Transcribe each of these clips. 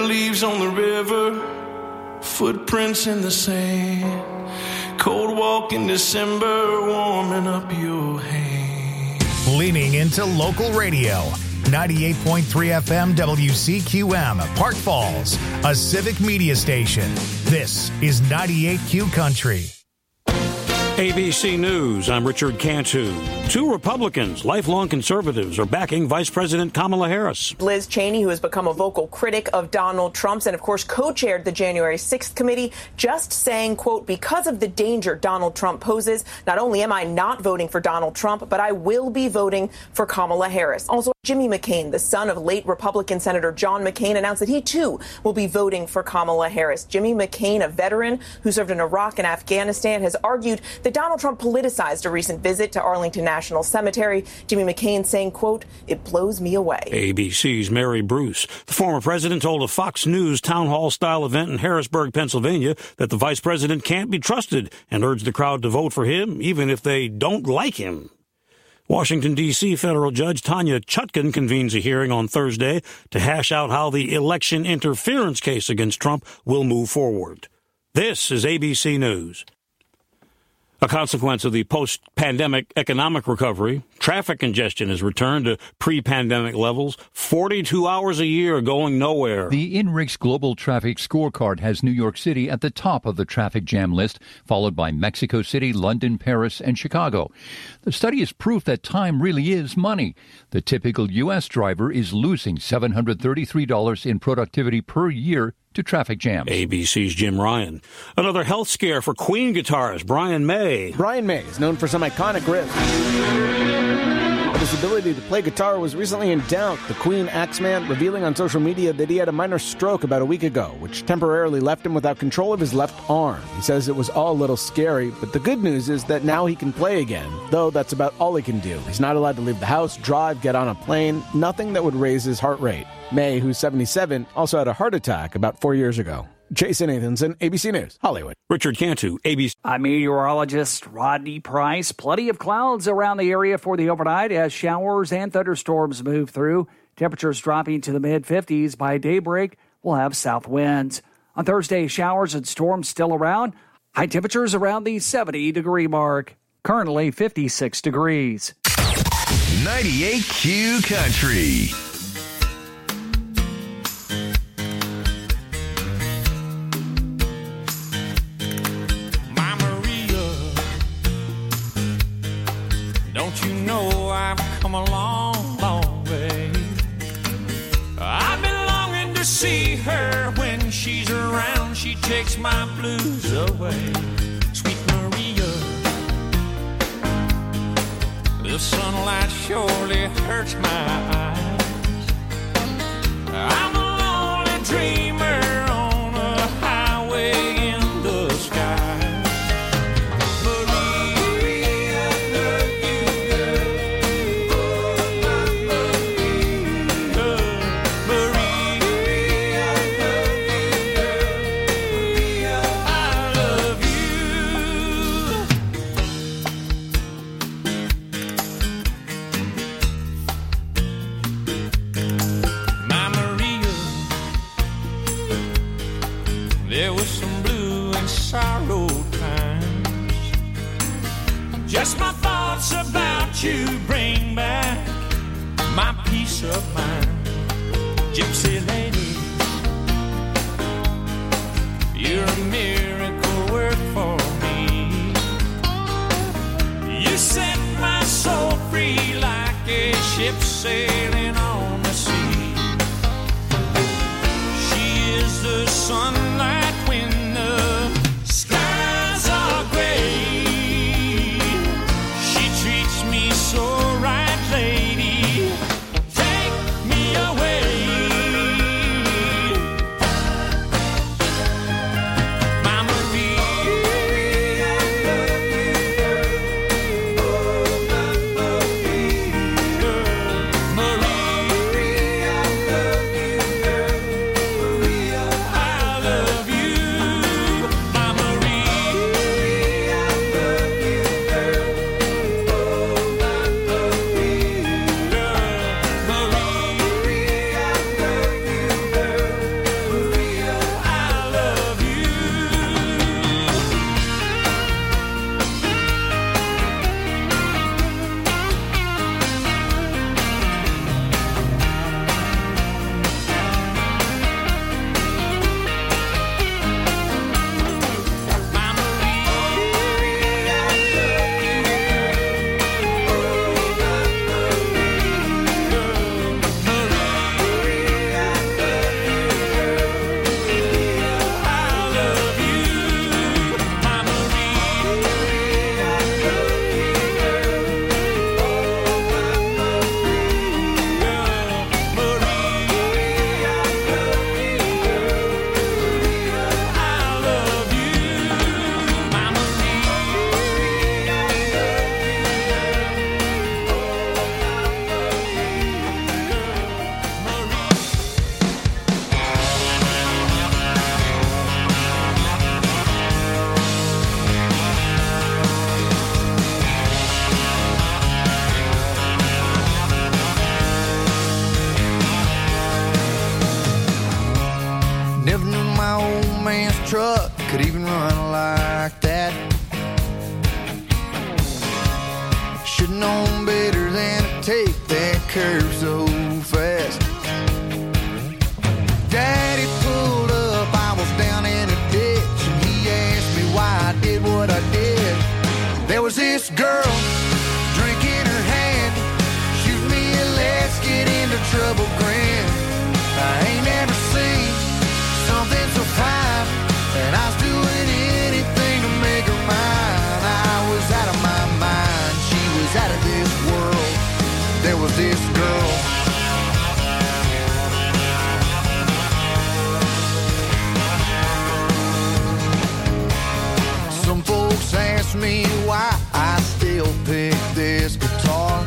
leaves on the river, footprints in the sand, cold walk in December, warming up your hand. Leaning into local radio. 98.3 FM WCQM, Park Falls, a civic media station. This is 98Q Country. ABC News, I'm Richard Cantu. 2 Republicans, lifelong conservatives, are backing Vice President Kamala Harris. Liz Cheney, who has become a vocal critic of Donald Trump's and, of course, co-chaired the January 6th committee, just saying, quote, because of the danger Donald Trump poses, not only am I not voting for Donald Trump, but I will be voting for Kamala Harris. Also, Jimmy McCain, the son of late Republican Senator John McCain, announced that he, too, will be voting for Kamala Harris. Jimmy McCain, a veteran who served in Iraq and Afghanistan, has argued that Donald Trump politicized a recent visit to Arlington National Cemetery. Jimmy McCain saying, quote, it blows me away. ABC's Mary Bruce. The former president told a Fox News town hall-style event in Harrisburg, Pennsylvania, that the vice president can't be trusted and urged the crowd to vote for him, even if they don't like him. Washington, D.C. federal judge Tanya Chutkan convenes a hearing on Thursday to hash out how the election interference case against Trump will move forward. This is ABC News. A consequence of the post-pandemic economic recovery, traffic congestion has returned to pre-pandemic levels, 42 hours a year going nowhere. The INRIX Global Traffic Scorecard has New York City at the top of the traffic jam list, followed by Mexico City, London, Paris, and Chicago. The study is proof that time really is money. The typical U.S. driver is losing $733 in productivity per year to traffic jams. ABC's Jim Ryan. Another health scare for Queen guitarist Brian May. Brian May is known for some iconic riffs, but his ability to play guitar was recently in doubt. The Queen axeman revealing on social media that he had a minor stroke about a week ago, which temporarily left him without control of his left arm. He says it was all a little scary, but the good news is that now he can play again, though that's about all he can do. He's not allowed to leave the house, drive, get on a plane, nothing that would raise his heart rate. May, who's 77, also had a heart attack about 4 years ago. Jason Nathanson, ABC News, Hollywood. Richard Cantu, ABC. I'm meteorologist Rodney Price. Plenty of clouds around the area for the overnight as showers and thunderstorms move through. Temperatures dropping to the mid-50s. By daybreak, we'll have south winds. On Thursday, showers and storms still around. High temperatures around the 70-degree mark. Currently 56 degrees. 98Q Country. Don't you know I've come a long, long way? I've been longing to see her. When she's around, she takes my blues away. Sweet Maria, the sunlight surely hurts my eyes. I'm a lonely dreamer on a highway in the sky. Just my thoughts about you bring back my peace of mind. Gypsy lady, you're a miracle work for me. You set my soul free like a ship sailing on the sea. She is the sunlight when the skies are gray. So right, lady, take me away. My Maria, Maria. friend's truck could even run like that. Should've known better than to take that curve so fast. Daddy pulled up, I was down in a ditch, and he asked me why I did what I did. There was this girl, drink in her hand, shoot me a let's get into trouble grin. I ain't never seen something so fine, and I was doing anything to make her mine. I was out of my mind, she was out of this world. There was this girl. Some folks ask me why I still pick this guitar.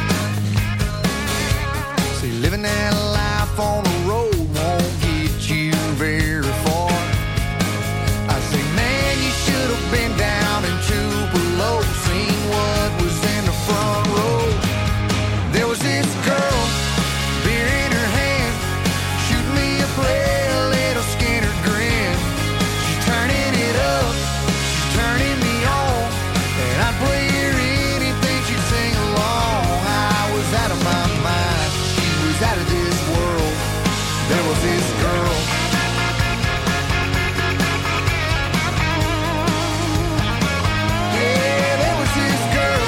See, living that life on the road won't get you very far. I say, man, you should have been down in Tupelo, seen what was in the front row. There was this girl, beer in her hand, shoot me a play, a little Skinner grin. She's turning it up, she's turning me on, and I'd play her anything, she'd sing along. I was out of my mind, she was out of this world. There was this girl. Yeah, there was this girl.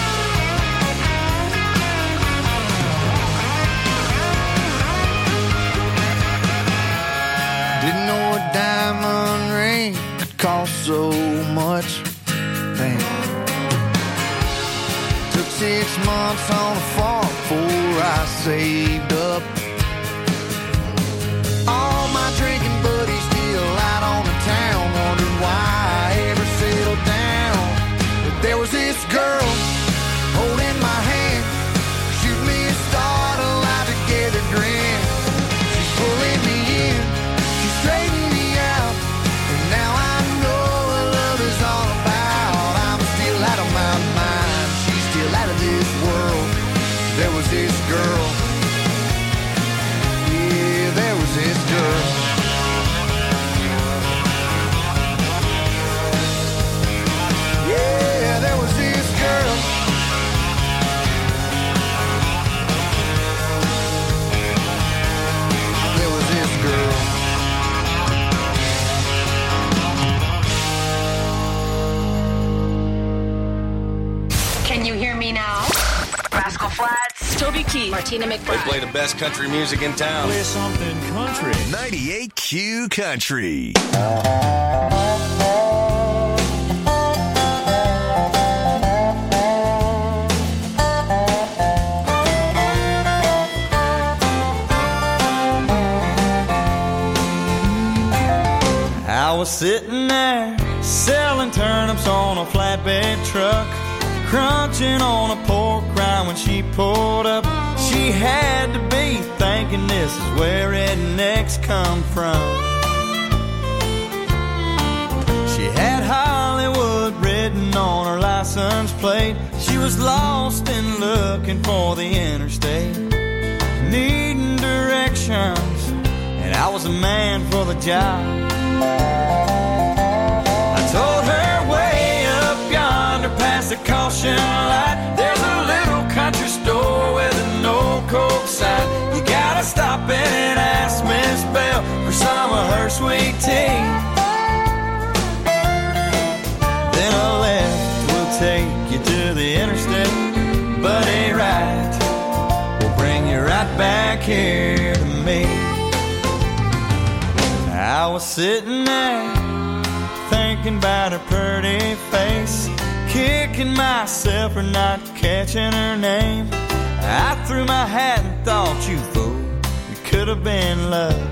Didn't know a diamond ring could cost so much. Damn. Took 6 months on a farm before I saved up. All my drinking buddies still out on the town, wondering why I ever settled down. But there was this girl holding my hand, shoot me a start, a life together grin. She's pulling me in, she's straightening me out, and now I know what love is all about. I'm still out of my mind, she's still out of this world. There was this girl. Yeah, there was this girl. Yeah, there was this girl. There was this girl. Can you hear me now? Rascal Flatts, Toby Keith, Martina McBride. They play the best country music in town. Play something country. 98Q Country. I was sitting there selling turnips on a flatbed truck, crunching on a pork rind when she pulled up. She had to be thinking this is where rednecks come from. She had Hollywood written on her license plate. She was lost and looking for the interstate, needing directions, and I was a man for the job. I told her way up yonder past the caution light, there's a little country store with an old Coke sign. You gotta stop in and ask Miss Bell for some of her sweet tea. Then a left will take you to the interstate, but a right will bring you right back here to me. I was sitting there thinking about her pretty face, kicking myself for not catching her name. I threw my hat and thought, you fool, it could have been love.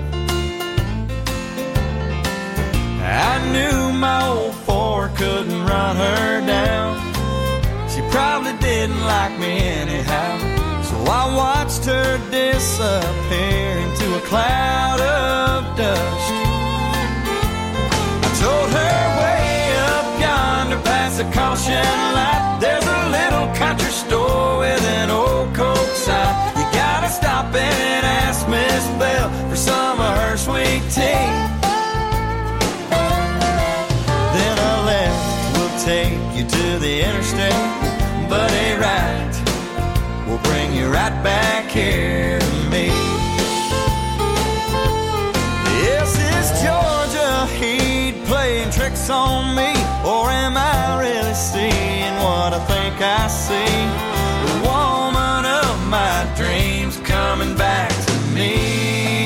I knew my old Ford couldn't run her down. She probably didn't like me anyhow, so I watched her disappear into a cloud of dust. Told her way up yonder past the caution light, there's a little country store with an old Coke sign. You gotta stop in and ask Miss Bell for some of her sweet tea. interstate, but a right will bring you right back here to me. Yes, is Georgia Heat playing tricks on me, or am I really seeing what I think I see? The woman of my dreams coming back to me.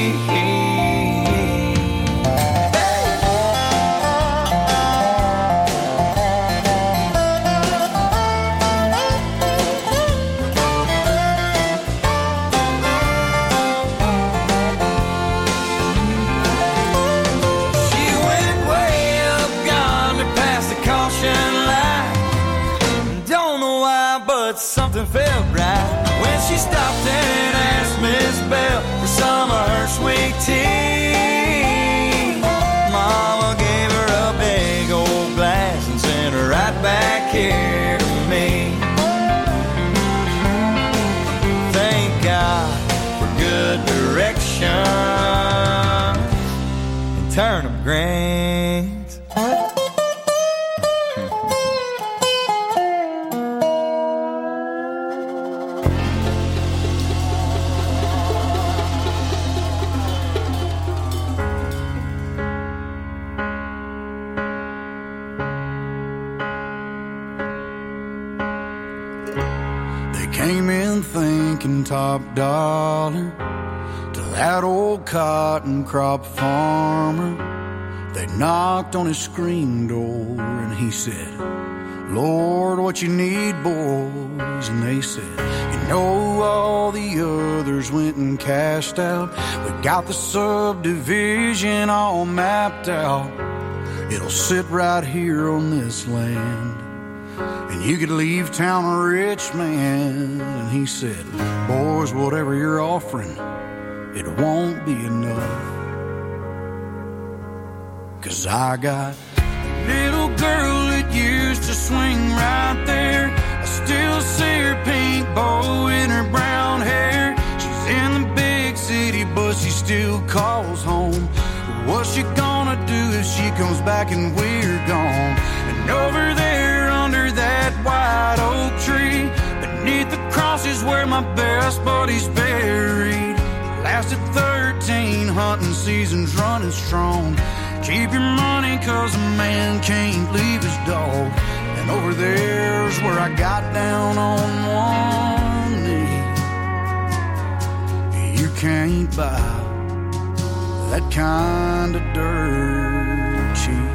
Something felt right when she stopped and asked Miss Bell for some of her sweet tea. Mama gave her a big old glass and sent her right back here to me. Thank God for good direction and turnip greens. Came in thinking top dollar to that old cotton crop farmer. They knocked on his screen door and he said, Lord, what you need, boys? And they said, you know, all the others went and cashed out. We got the subdivision all mapped out. It'll sit right here on this land. And you could leave town a rich man. And he said, boys, whatever you're offering, it won't be enough. 'Cause I got a little girl that used to swing right there. I still see her pink bow in her brown hair. She's in the big city, but she still calls home. What's she gonna do if she comes back and we're gone? And over there under that white oak tree, beneath the cross is where my best buddy's buried. Lasted 13 hunting seasons running strong. Keep your money 'cause a man can't leave his dog. And over there's where I got down on one knee. You can't buy that kind of dirt cheap.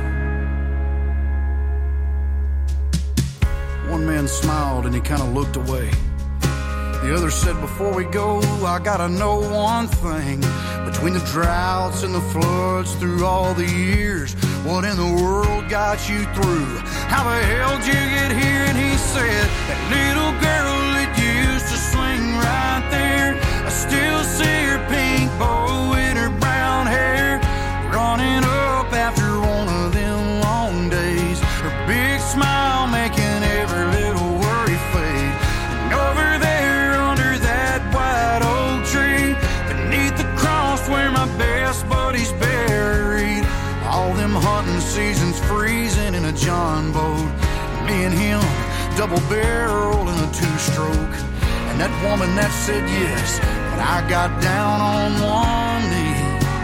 One man smiled and he kind of looked away. The other said, before we go, I gotta know one thing. Between the droughts and the floods through all the years, what in the world got you through? How the hell did you get here? And he said, that little girl that used to swing right there, I still see her pink bow in her brown hair, running up after one of them long days, her big smile making every little worry fade. And over there under that white oak tree, beneath the cross where my best buddy's buried, all them hunting seasons freezing in a John boat, me and him double barrel in a two-stroke. And that woman that said yes, but I got down on one knee.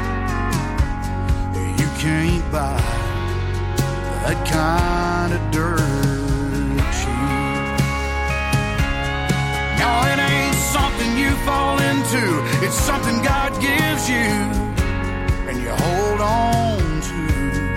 You can't buy that kind of dirt cheap. No, it ain't something you fall into. It's something God gives you and you hold on to.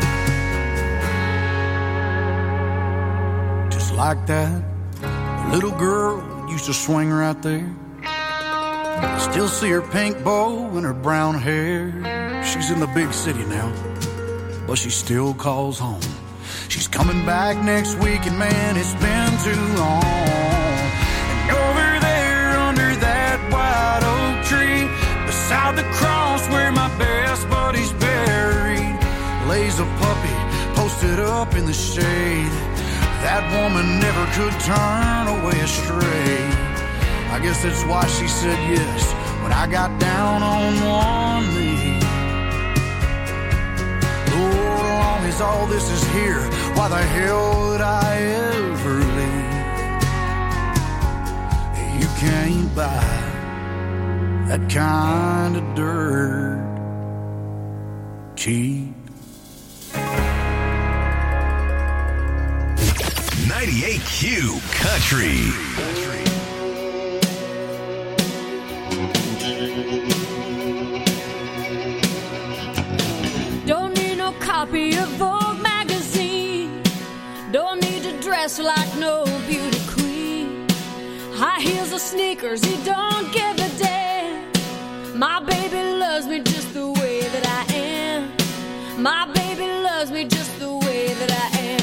Just like that little girl used to swing right there. I still see her pink bow and her brown hair. She's in the big city now, but she still calls home. She's coming back next week, and man, it's been too long. And over there under that white oak tree, beside the cross where my best buddy's buried, lays a puppy posted up in the shade. That woman never could turn away astray. I guess that's why she said yes when I got down on one knee. Lord, as long as all this is here, why the hell would I ever leave? buy that kind of dirt cheap. 98Q Country. Don't need no copy of Vogue magazine. Don't need to dress like no beauty queen. High heels or sneakers, he don't give a damn. My baby loves me just the way that I am. My baby loves me just the way that I am.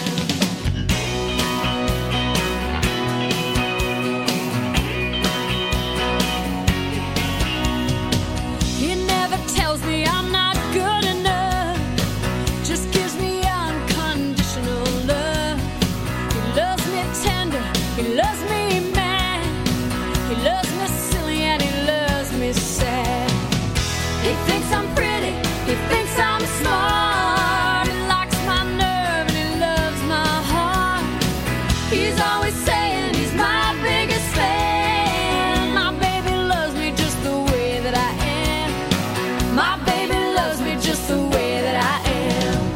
He never tells me I'm not good enough. Just gives me unconditional love. He loves me tender. He loves me mad. He loves me silly and he loves me sad. He thinks I'm pretty. He thinks I'm smart. He likes my nerve and he loves my heart. He's always saying he's my biggest fan. My baby loves me just the way that I am. My baby loves me just the way that I am.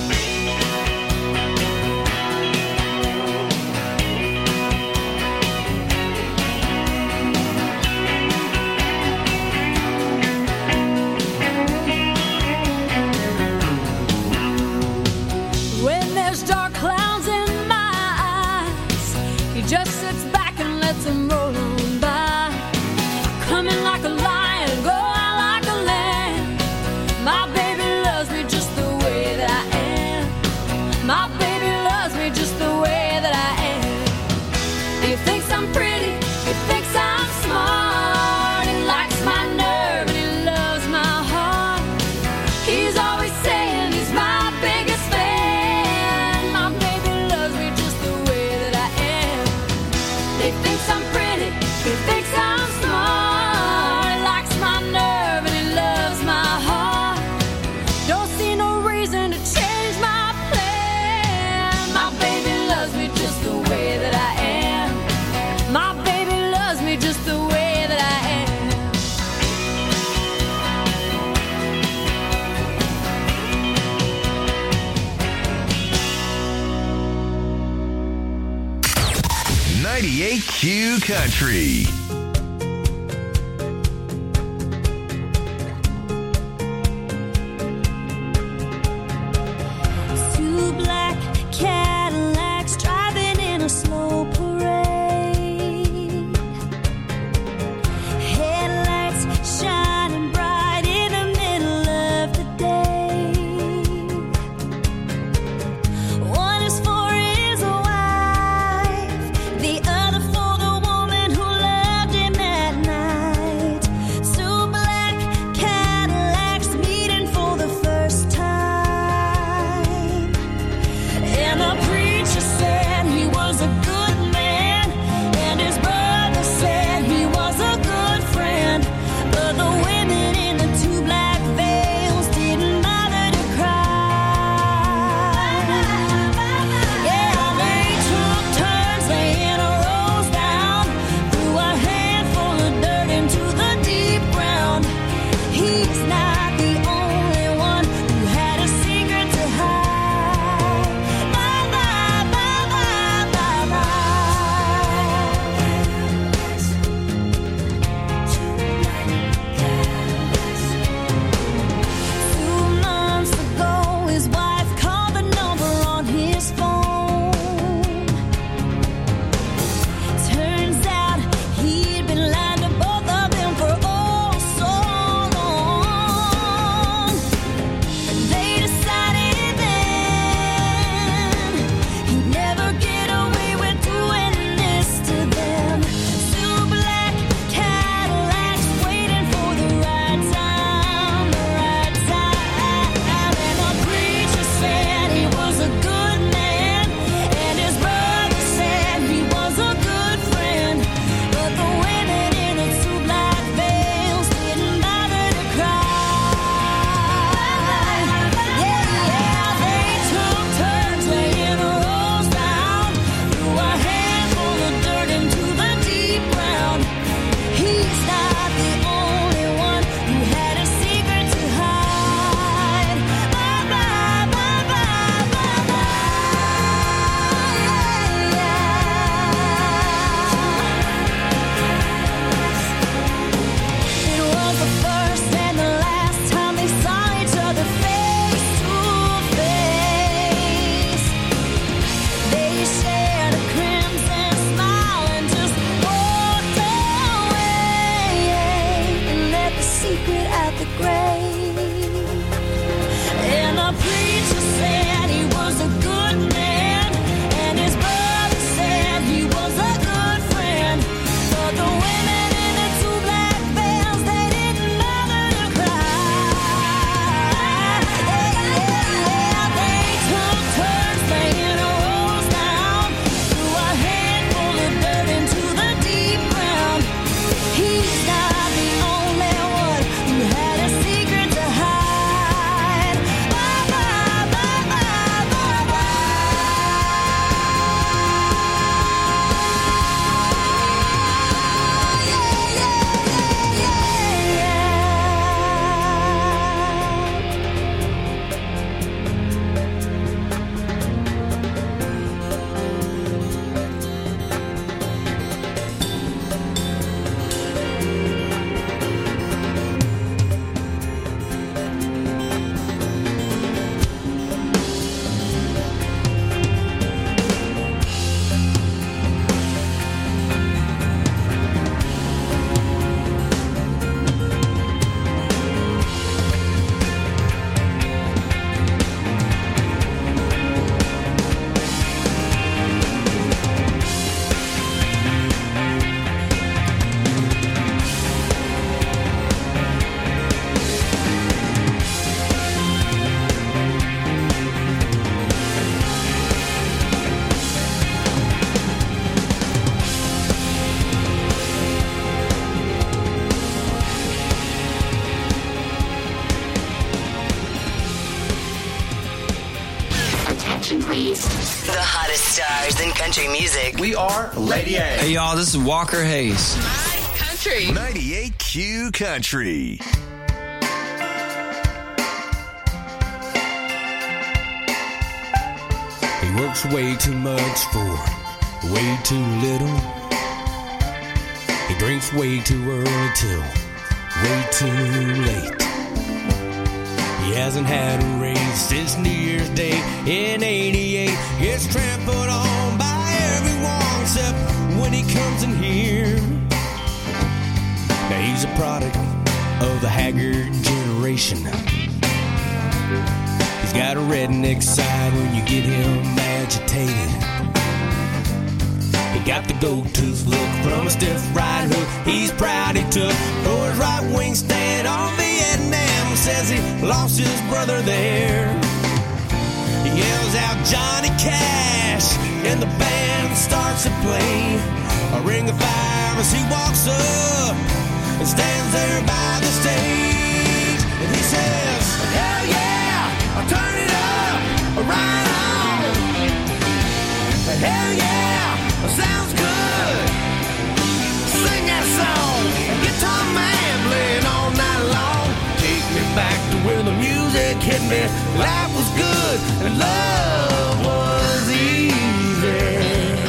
When there's dark clouds in my eyes, he just sits back and lets them roll on by. Coming like a lion, go out like a lamb. My baby loves me just the way that I am. My baby loves me just the way that I am. He thinks I'm pretty, he thinks I'm smart. He likes my nerve and he loves my heart. He's always saying he's my biggest fan. My baby loves me just the way that I am. He thinks I'm pretty, he thinks I'm smart. He likes my nerve and he loves my heart. Don't see no reason to change my plan. My baby loves me just the way that I am. My baby loves me just the way that I am. .98Q Country. Two black Cadillacs driving in a slow parade. Headlights shining bright in the middle of the day. One is for his wife, the other for the woman who loved stars in country music. We are Lady A. Hey, y'all, this is Walker Hayes. Country. 98Q Country. He works way too much for way too little. He drinks way too early till way too late. He hasn't had a raise since New Year's Day in '88. Gets trampled on by everyone except when he comes in here. Now he's a product of the haggard generation. He's got a redneck side when you get him agitated. He got the gold tooth look from a stiff right hook he's proud he took for his right wing stand on Vietnam. Says he lost his brother there. He yells out Johnny Cash and the band starts to play a ring of fire as he walks up and stands there by the stage. And he says, hell yeah, I'll turn it up, right on. Hell yeah, sounds good. Sing that song, guitar man playing all night long. Take me back to where the music hit me. Life was good and love was easy.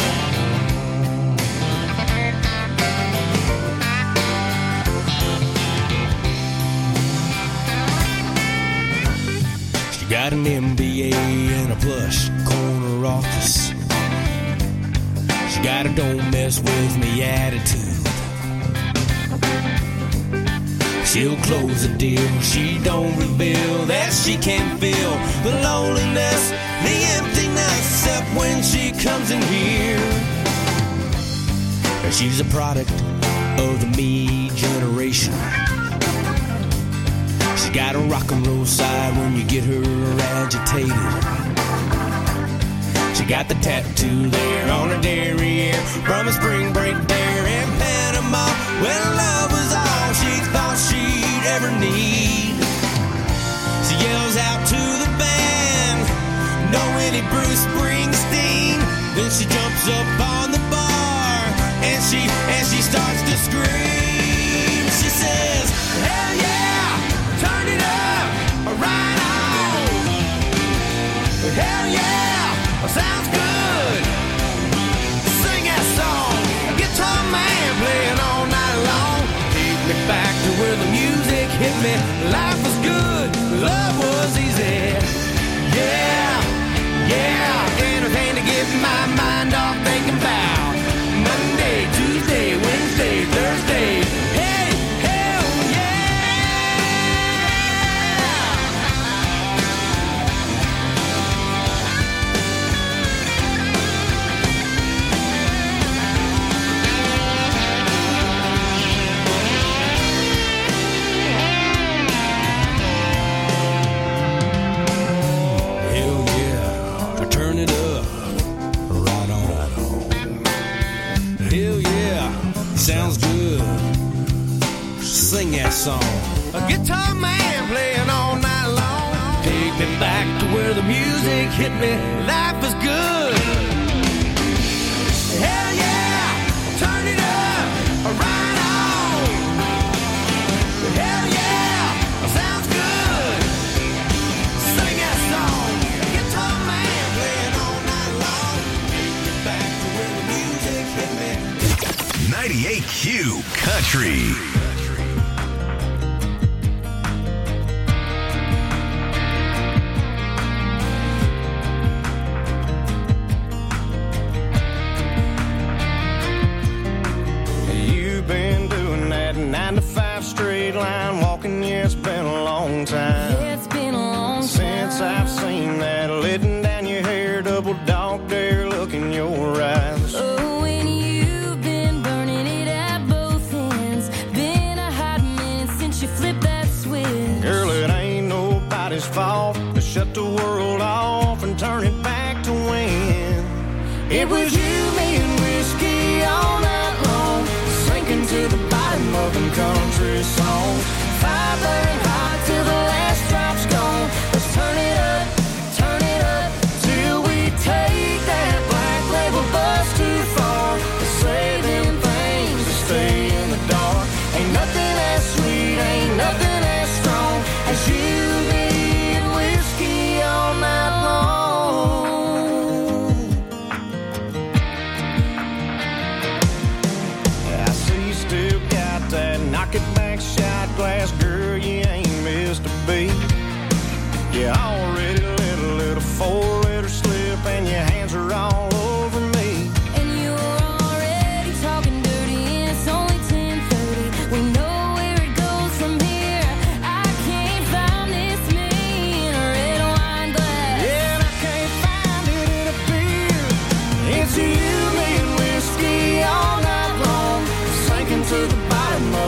She got an MBA and a plush corner office. She got a don't mess with me attitude. She'll close a deal, she don't reveal that she can't feel the loneliness, the emptiness, except when she comes in here. She's a product of the me generation. She got a rock and roll side when you get her agitated. She got the tattoo there on her derriere from a spring break there in Panama when love was all she thought she'd ever need. She yells out to the band, "No any Bruce Springsteen." Then she jumps up on the bar and she starts to scream. She says, "Hell yeah, turn it up, right on. Hell yeah, sounds good. Sing that song, guitar man playing all night long. Take me back to where the music hit me. Life was good, love was easy. Yeah, yeah, anything to get my mind off thinking about Monday, Tuesday, Wednesday, Thursday. Hey, hell turn it up, right on. Hell yeah, sounds good. Sing that song. A guitar man playing all night long. Take me back to where the music hit me. Life was good. Hell yeah, turn it up, right on. Hell yeah, sounds good. Sing that song. Guitar man playing all night long. Take me back to where the music hit me. 98Q Country. You've been doing that 9 to 5 straight line walking, yeah, it's been a long time. Yeah, it's been a long time since I've seen that letting down your hair, double dog dare look in your eyes. Oh, and you've been burning it at both ends. Been a hot minute since you flipped that switch. Girl, it ain't nobody's fault to shut the world off and turn it back to when it was you, me, and whiskey all night long, sinking to the bottom of them country songs. Fire burning hot till the last drop's gone. Let's turn it up till we take that black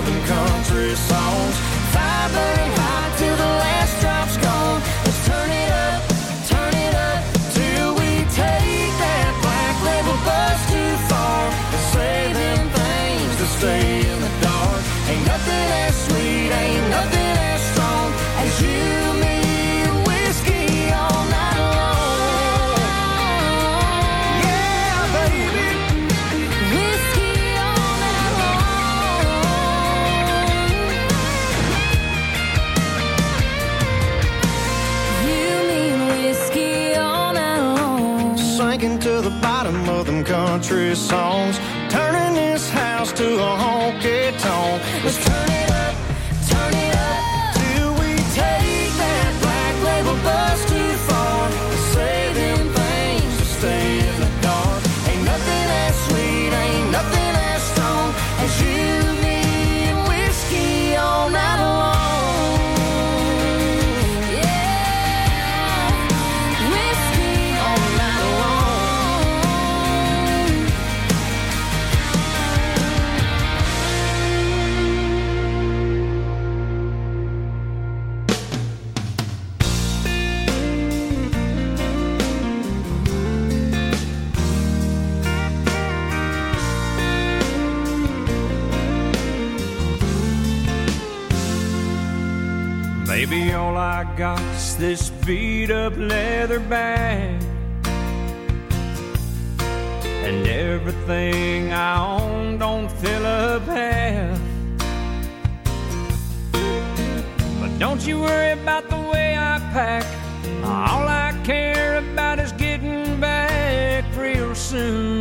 of them country songs. Fire burning hot till the last drop's gone. Let's turn it up till we take that black label bus too far. Let's say them things to stay in the dark. Ain't nothing as sweet, ain't nothing as strong as you, me, and whiskey all night long. Yeah, baby. Whiskey all night long. You, me, and whiskey all night long. Sinking to the bottom of them country songs. Turning this house to a honky-tonk. Let's turn it up till we take that black label bus too far. Let's say them things to stay in the dark. Ain't nothing as sweet, ain't nothing as strong as you, me, and whiskey all night long. Yeah, whiskey all night long. Maybe all I got's this beat up leather bag, and everything I own don't fill up half. But don't you worry about the way I pack. All I care about is getting back real soon.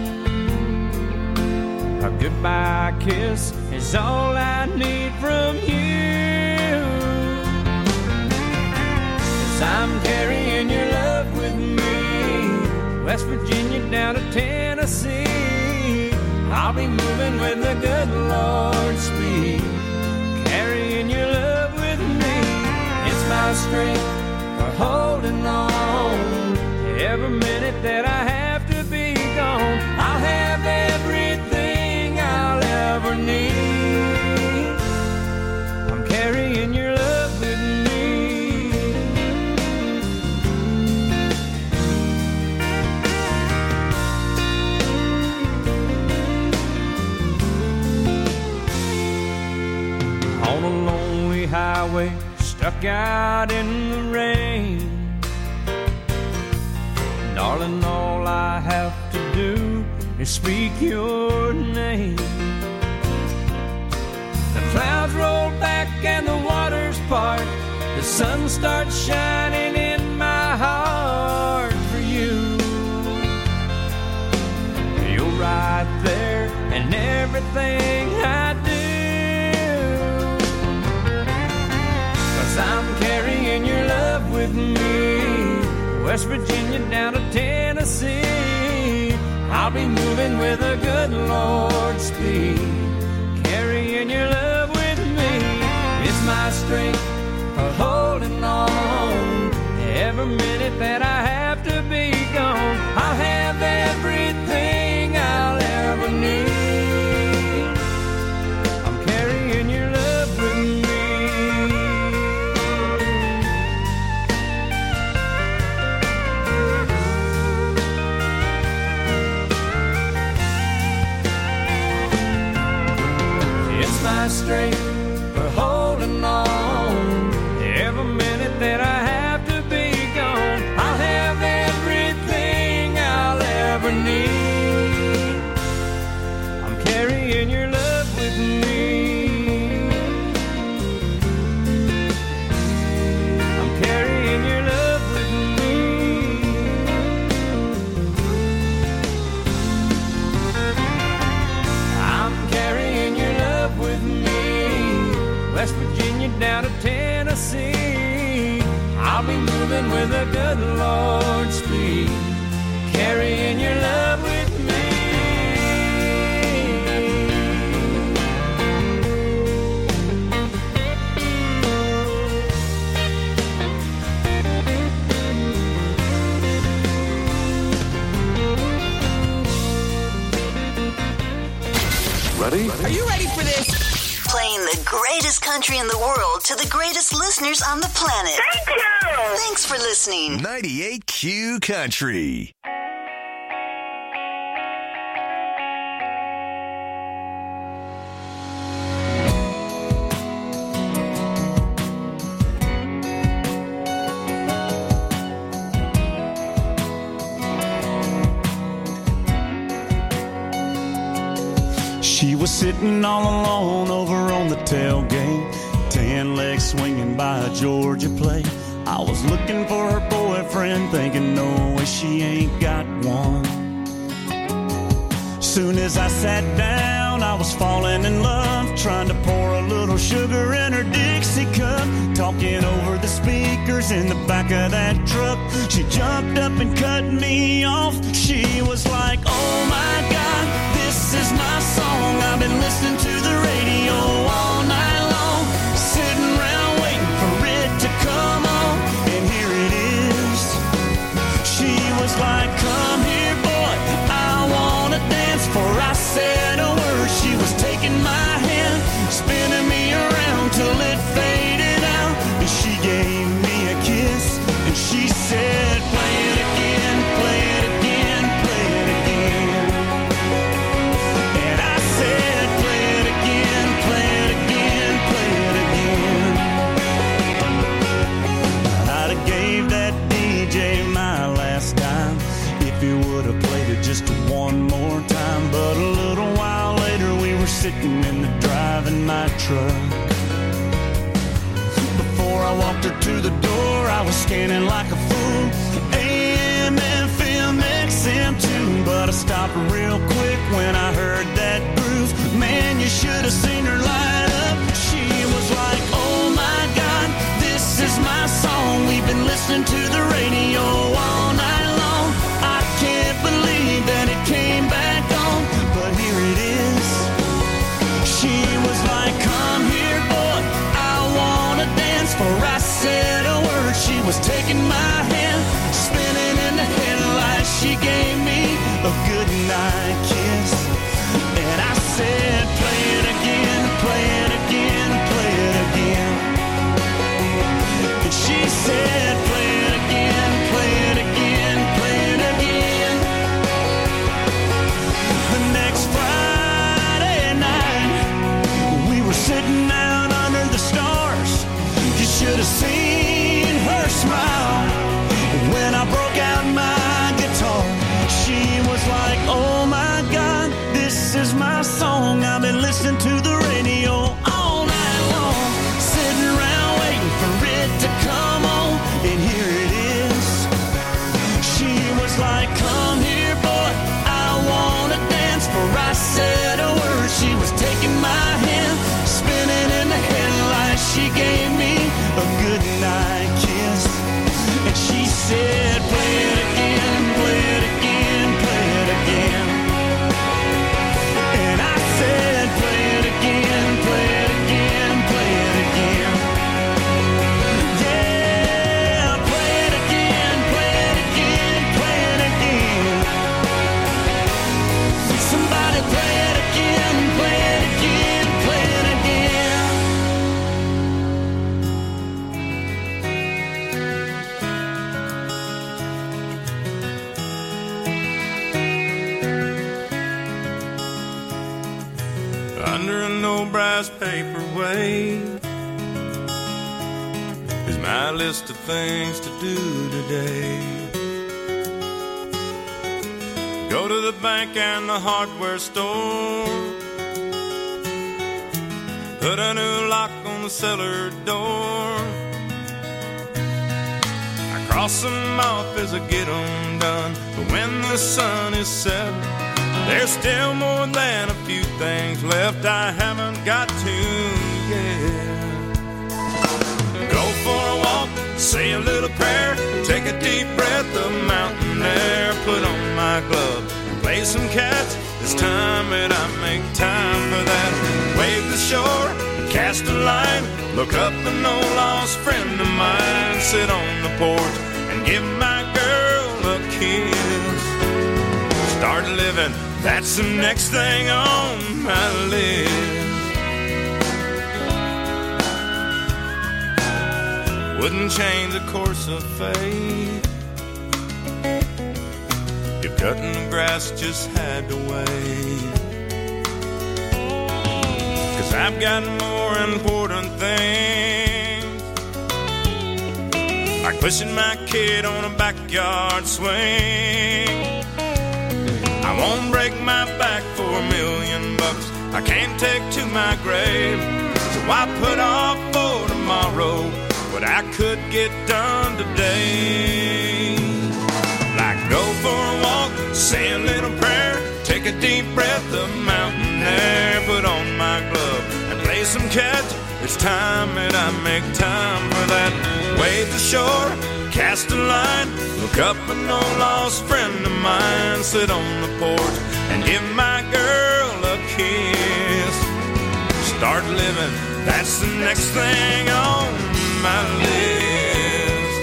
A goodbye kiss is all I need from you. I'm carrying your love with me, West Virginia down to Tennessee. I'll be moving with the good Lord's speed, carrying your love with me. It's my strength for holding on. Every minute that I have to be gone, I'll have everything I'll ever need. I'm carrying your love with me. On a lonely highway, stuck out in the rain. Darling, all I have to do is speak your name. The clouds roll back and the waters part. The sun starts shining in my heart for you. You're right there in everything I do. I'm carrying your love with me, West Virginia down to Tennessee. I'll be moving with a good Lord's speed, carrying your love with me. It's my strength for holding on. Every minute that I have to be gone, I'll have everything I'll ever need. I'm carrying your love with me. My strength for holding on. Every minute that I have to be gone, I'll have everything I'll ever need. I'm carrying your love with me. I'm carrying your love with me. I'm carrying your love with me, West Virginia down to Tennessee. I'll be moving with a good Lord's speed, carrying your love with me. Ready? Are you ready for this? the greatest country in the world to the greatest listeners on the planet. Thank you! Thanks for listening. 98Q Country. She was sitting all alone over on the tailgate, 10 legs swinging by a Georgia plate. I was looking for her boyfriend, thinking no way she ain't got one. Soon as I sat down, I was falling in love, trying to pour a little sugar in her Dixie cup, talking over the speakers in the back of that truck. She jumped up and cut me off. She was like, oh my God, this is my song. I've been listening to the radio all night long, sitting around waiting for it to come on, and here it is. She was like, come here, boy, I wanna dance. Before I said a word, she was taking my hand, spinning me around till it faded out, and she gave me a kiss, and she said, play it again, play it again, play it again. And I said, play it again, play it again, play it again. I'd have gave that DJ my last time if he would have played it just one more time. But a little while later we were sitting in the driving my truck. Before I walked her to the door, I was scanning like a fool, AM, FM, XM too. But I stopped real quick when I heard that groove. Man, you should have seen her light up. She was like, oh my God, this is my song. We've been listening to the radio all night long. I can't believe that it came back on, but here it is. She was like, come here, boy, I wanna dance. For I said a word, she was taking my hand, spinning in the headlights. She gave me a good night kiss, and I said, play it again, play it again, play it again. And she said, play it again, play it again, play it again. The next Friday night, we were sitting out under the stars. You should have seen her smile when I broke out my guitar. She was like, oh my God, this is my song. I've been listening to the radio all night long, sitting around waiting for it to come on, and here it is. She was like, come here, boy, I wanna dance. For I said a word, she was taking my hand, spinning in the headlights. She gave me a good night kiss, and she said, play it again, play it again, play it again. And I said, play it again, play it again, play it again. Yeah, play it again, play it again, play it again. Somebody play it again, play it again, play it again. Under an old brass paperweight is my list of things to do today. Go to the bank and the hardware store, put a new lock on the cellar door. I cross them off as I get them done, but when the sun is set, there's still more than a few things left I haven't got to yet. Go for a walk, say a little prayer, take a deep breath of mountain air, put on my glove, play some catch. It's time that I make time for that. Wave the shore, cast a line, look up an old lost friend of mine, sit on the porch and give my girl a kiss. Start living, that's the next thing on my list. wouldn't change the course of fate if cutting the grass just had to wait. 'Cause I've got more important things, like pushing my kid on a backyard swing. I won't break my back for $1 million. I can't take to my grave, so I put off for tomorrow what I could get done today. Like go for a walk, say a little prayer, take a deep breath of mountain air, put on my glove and play some catch. It's time that I make time for that. Wade the shore, cast a line, look up an old lost friend of mine, sit on the porch and give my girl a kiss. Start living, that's the next thing on my list.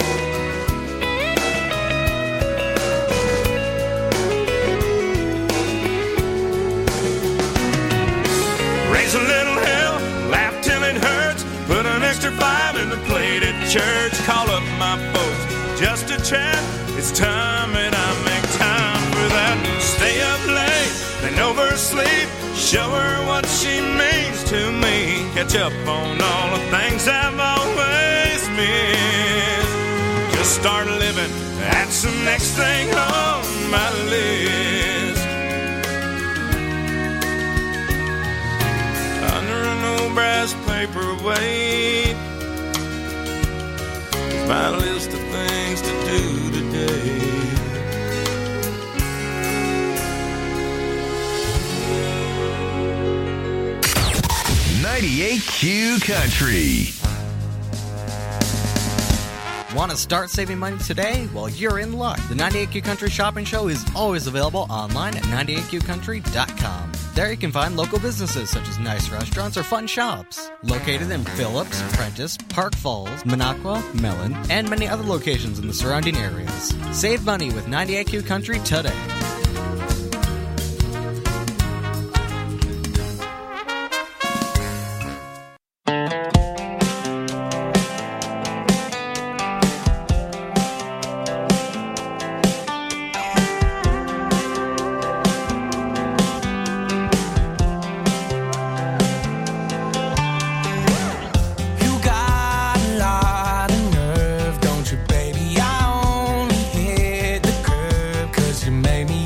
Raise a little hell, laugh till it hurts, put an extra 5 in the plate at church, call up my folks just to chat. It's time that I make time for that. Stay up late, then oversleep, show her what she means to me, catch up on all the things I've always missed. Just start living, that's the next thing on my list. Under an old brass paperweight, my list of things to do today. 98Q Country. Want to start saving money today? Well, you're in luck. The 98Q Country Shopping Show is always available online at 98QCountry.com. There you can find local businesses such as nice restaurants or fun shops. Located in Phillips, Prentice, Park Falls, Minocqua, Mellon, and many other locations in the surrounding areas. Save money with 98Q Country today. Made me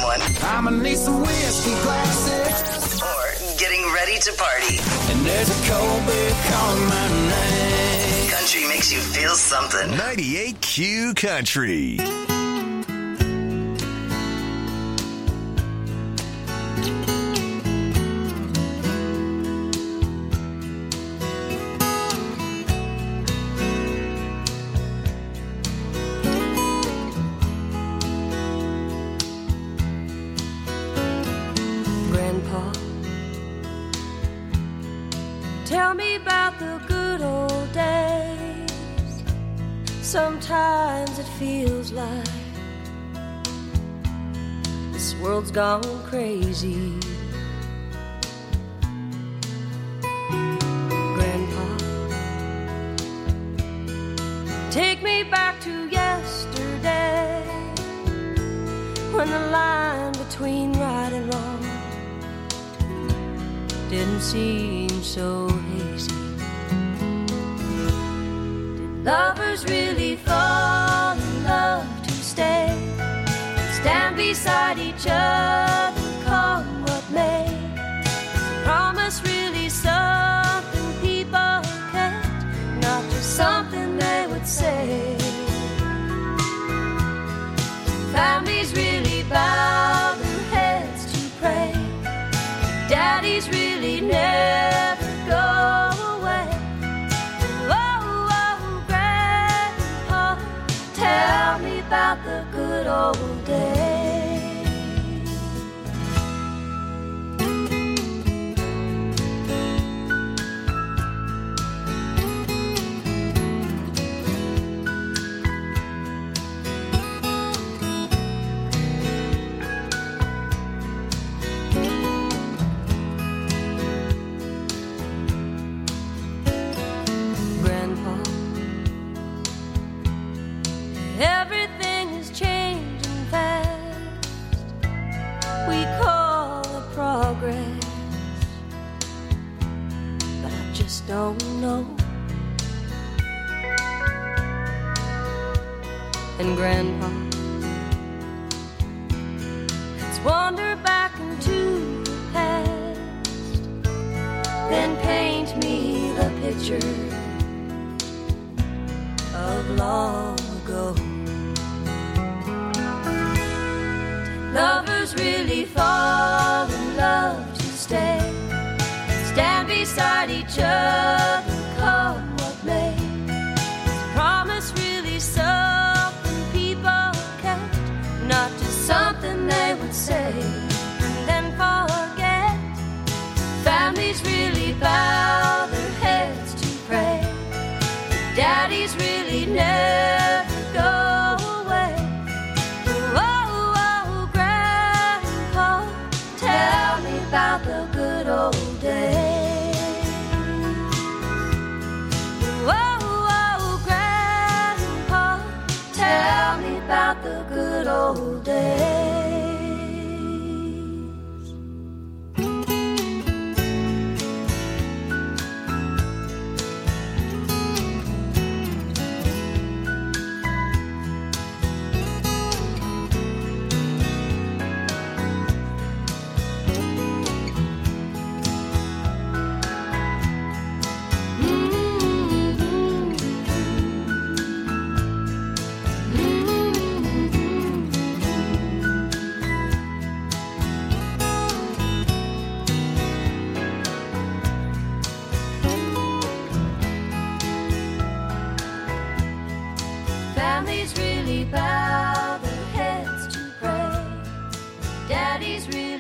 someone. I'ma need some whiskey glasses. Or getting ready to party. And there's a cold beer calling my name. Country makes you feel something. 98Q Country. Tell me about the good old days. Sometimes it feels like this world's gone crazy. Grandpa, take me back to yesterday, when the line between right and wrong didn't seem so hazy. Did lovers really fall in love to stay, stand beside each other, come what may? Is a promise really something people kept, not just something they would say? Families really bow their heads to pray. Daddies really never go away. Oh, oh, Grandpa, tell me about the good old days. Everything is changing fast. We call it progress, but I just don't know. And Grandpa, let's wander back into the past, then paint me the picture of long ago. Lovers really fall in love to stay, stand beside each other, come what may? Is a promise really something people kept, not just something they would say and then forget? Families really bow their heads to pray. Daddies really never go away. Oh, oh, Grandpa, tell me about the good old days. Oh, oh, Grandpa, tell me about the good old days. Families really bow their heads to pray. Daddies really.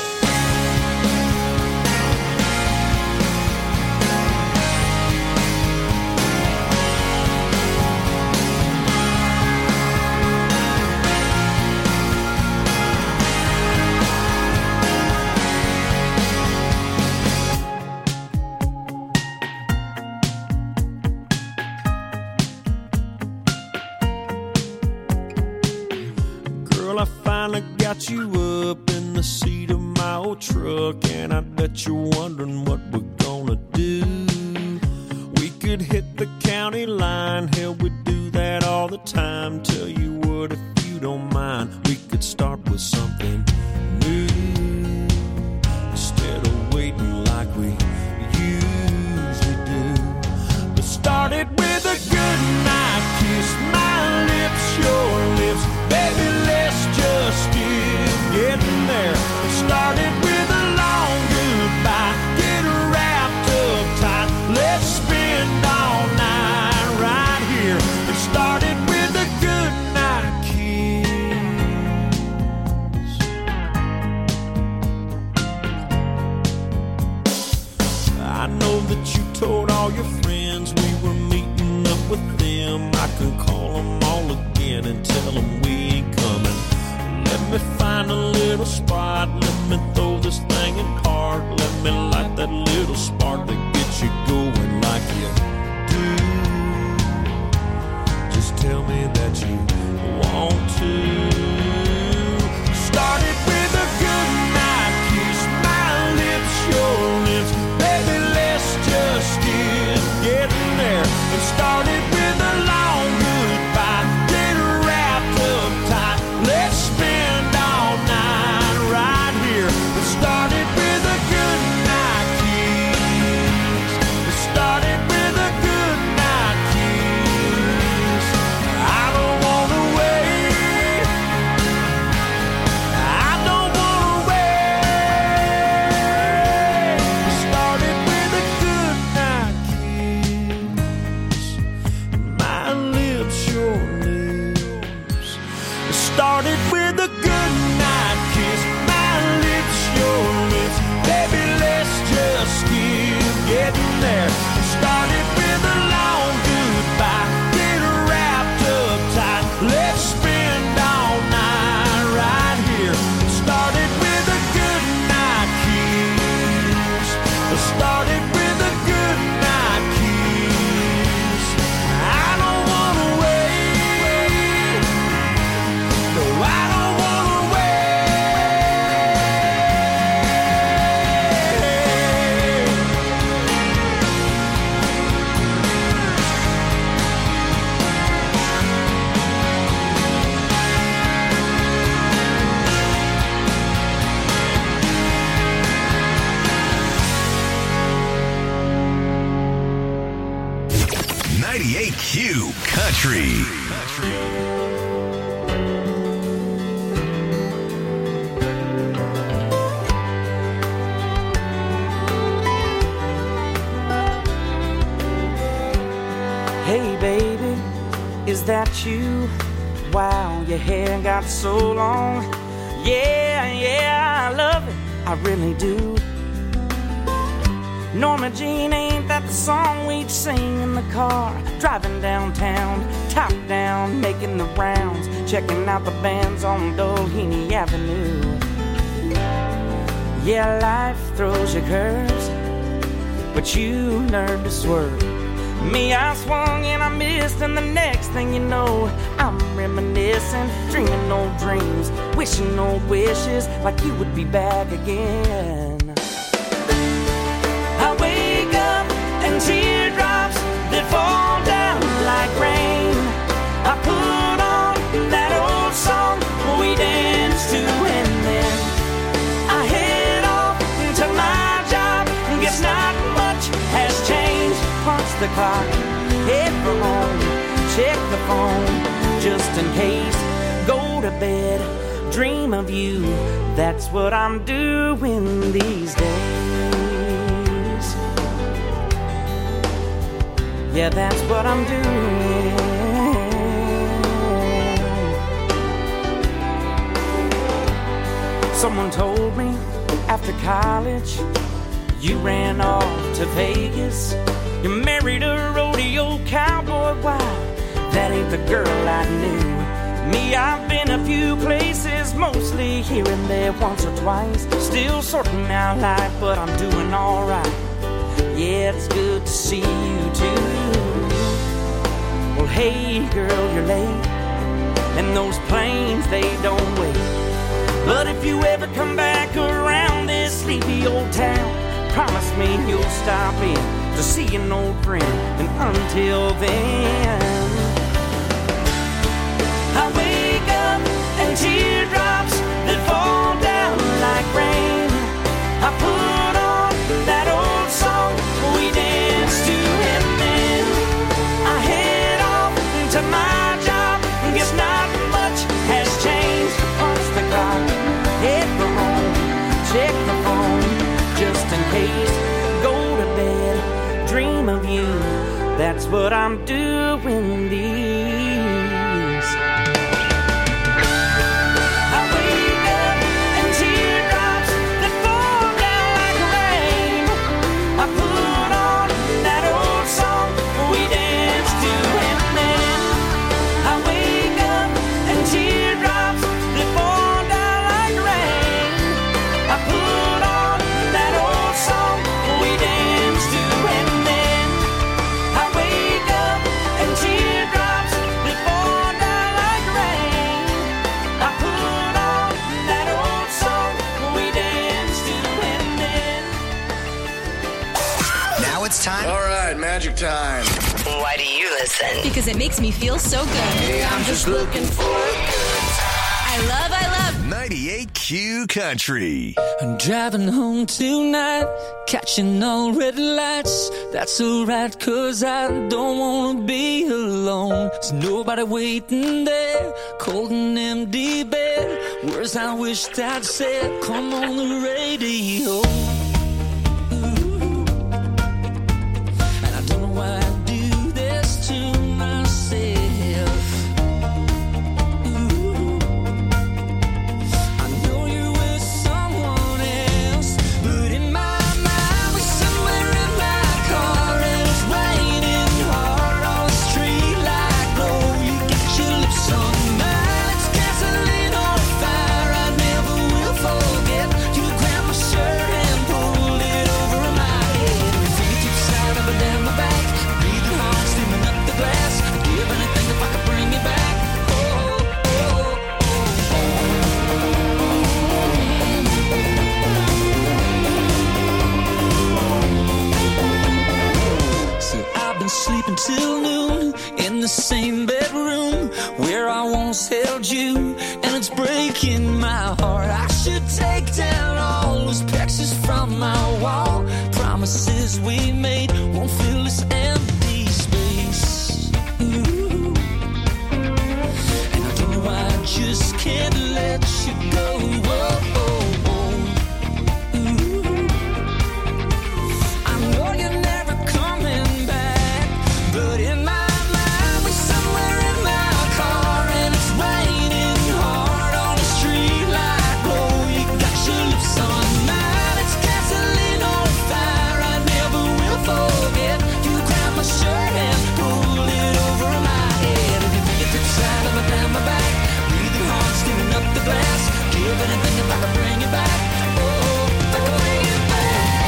Girl, I finally got you up in the seat of my old truck, and I bet you're wondering what we're gonna do. We could hit the county line, hell, we do that all the time. Tell you what, if you don't mind, we could start with something there. It started with a long goodbye. Get wrapped up tight. Let's spend all night right here. It started with a good night kiss. I know that you told all your friends we were meeting up with them. I can call them all again and tell them we ain't coming. Let me find a little spot. Let me throw this thing in park. Let me light that little spark that gets you going like you do. Just tell me that you want to. Started with a good night kiss. My lips, your lips. Baby, let's just get getting there. It started with a long goodbye. Get wrapped up tight. Let's spend all night right here. It started with a good night kiss. It started with a good night kiss. I don't wanna wait. I don't wanna wait. It started with a good night kiss. My lips, your lips. It started with a good night kiss. My lips, your lips. Baby, let's just keep getting there. It started with a long goodbye. Get wrapped up tight. Let's spend all night right here. It started with a good night kiss. It started with a good night kiss. I don't wanna wait. No, I don't wanna wait. 98Q Country. Hey baby, is that you? Wow, your hair got so long. Yeah, I love it, I really do. Norma Jean, ain't that the song we'd sing in the car? Driving downtown, top down, making the rounds, checking out the bands on Doheny Avenue. Yeah, life throws you curves, but you learn to swerve. Me, I swung and I missed, and the next thing you know, I'm reminiscing, dreaming old dreams, wishing old wishes, like you would be back again. I wake up and teardrops that fall down like rain. I put on that old song we danced to, and then I head off to my job. Guess not much has changed. Punch the clock, head for home, check the phone just in case. Go to bed, dream of you. That's what I'm doing these days. Yeah, that's what I'm doing. Someone told me after college you ran off to Vegas. You married a rodeo cowboy. Wow, that ain't the girl I knew. Me, I've been a few places, mostly here and there, once or twice. Still sorting out life, but I'm doing alright. Yeah, it's good to see you too. Well, hey girl, you're late, and those planes, they don't wait. But if you ever come back around this sleepy old town, promise me you'll stop in to see an old friend. And until then, I wake up and teardrops that fall down like rain. I put on that old song we danced to, and then I head off to my job. Guess not much has changed. Punch the clock, head for home. That's what I'm doing these. I wake up and teardrops that fall down like rain. I put on that old song we danced to, and then I wake up and teardrops that fall down like rain. I put on that old song we danced to, and then I wake up and teardrops that fall down like rain. I put on that old song we danced to, and then. Now it's time. All right, magic time. Why do you listen? Because it makes me feel so good. Hey, I'm just looking for I love 98Q Country. I'm driving home tonight, catching all red lights. That's alright, cause I don't wanna be alone. There's nobody waiting there, cold and empty bed. Words I wished I'd said, come on the radio. And I don't know why I do this to myself. I know you're with someone else, but in my mind we're somewhere in my car and it's raining hard on the street like glow. You got your lips on mine, it's gasoline on fire. I never will forget. You grab my shirt and pull it over my head. Your fingertips slide up and down my back, breathing hard, steaming up the glass. I'd give anything if I could bring you back. So I've been sleeping till noon in the same bedroom where I once held you, and it's breaking my heart. I should take down all those pictures from my wall. Promises we made won't fill this empty space. Ooh. And I don't know why I just can't let you go. Whoa. I know you're never coming back, but in my mind we're somewhere in my car and it's raining hard on the street like glow. You got your lips on mine, it's gasoline on fire. I never will forget. You grab my shirt and pull it over my head. If you fingertips slide up and down my back, breathing hard, steaming up the glass. Give anything if I could bring you back. Oh, if I could bring you back.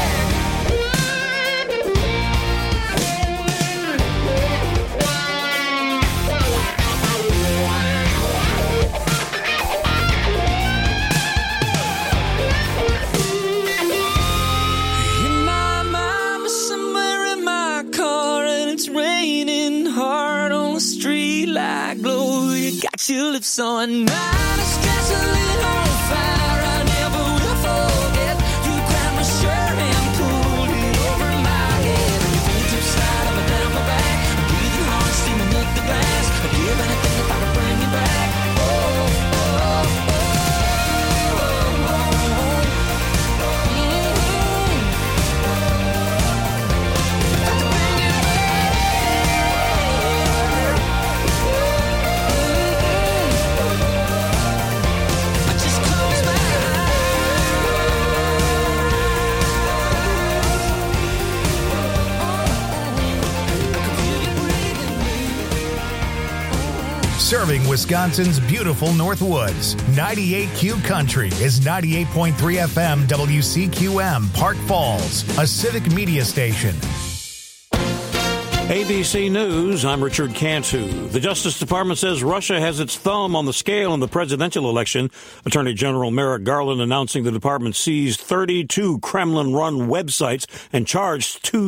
In my mind, we're somewhere in my car and it's raining hard on the street like glow. You got your lips on mine, it's gasoline on fire. I never will forget. You grabbed my shirt and pulled it over my head. And your fingertips slide up and down my back, breathing hard, steaming up the glass. I'd give anything if I could bring you back. Oh, oh, oh, oh, I just close my Serving Wisconsin's beautiful Northwoods. 98Q Country is 98.3 FM WCQM Park Falls, a civic media station. ABC News, I'm Richard Cantu. The Justice Department says Russia has its thumb on the scale in the presidential election. Attorney General Merrick Garland announcing the department seized 32 Kremlin-run websites and charged two